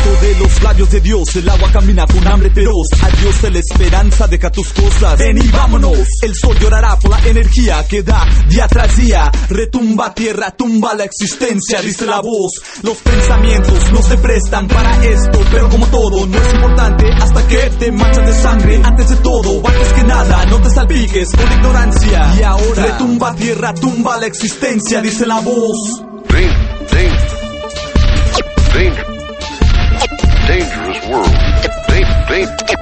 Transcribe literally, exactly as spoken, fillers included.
Manto de los labios de Dios, el agua camina con hambre feroz. Adiós de la esperanza, deja tus cosas, ven y vámonos. El sol llorará por la energía que da día tras día. Retumba tierra, tumba la existencia, dice la voz. Los pensamientos no se prestan para esto, pero como todo no es importante hasta que te manchas de sangre. Antes de todo, antes que nada, no te salpiques con ignorancia. Y ahora retumba tierra, tumba la existencia, dice la voz. Dang, dang, dang, dangerous world. Dang, dang.